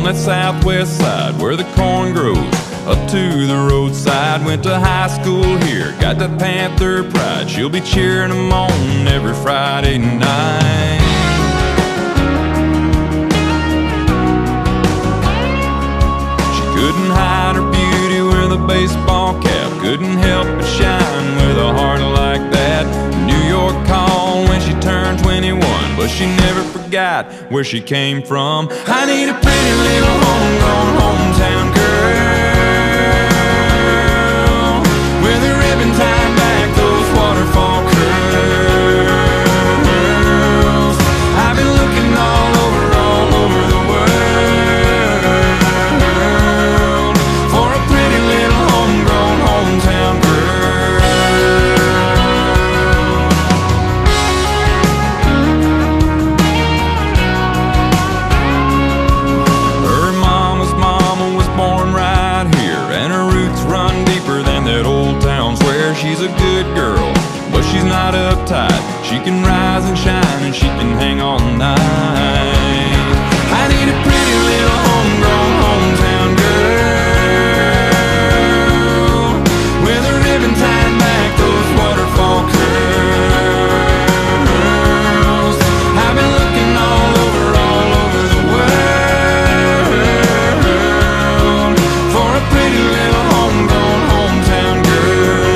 that southwest side where the corn grows up to the roadside. Went to high school here, got that Panther pride. She'll be cheering them on every Friday night. She couldn't hide her beauty with a baseball cap, couldn't help but shine with a heart like that. New York called when she turned 21, but she never forgot where she came from. I need a pretty little homegrown hometown girl with a ribbon tied back, those waterfall curls. I've been looking all over the world for a pretty little homegrown hometown girl. Her mama's mama was born right here, and her roots run deeper than that old town square. She's a good girl, but she's not uptight. She can rise and shine, and she can hang all night. I need a pretty little homegrown hometown girl with a ribbon tied back, those waterfall curls. I've been looking all over the world for a pretty little homegrown hometown girl.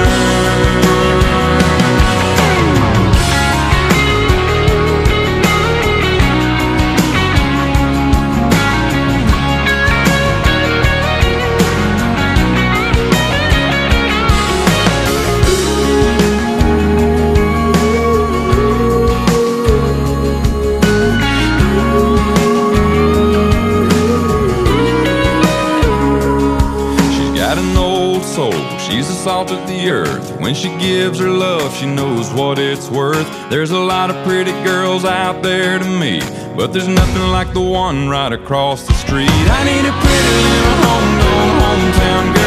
She's got an old soul, she's the salt of the earth. When she gives her love, she knows what it's worth. There's a lot of pretty girls out there to meet, but there's nothing like the one right across the street. I need a pretty little homegrown hometown girl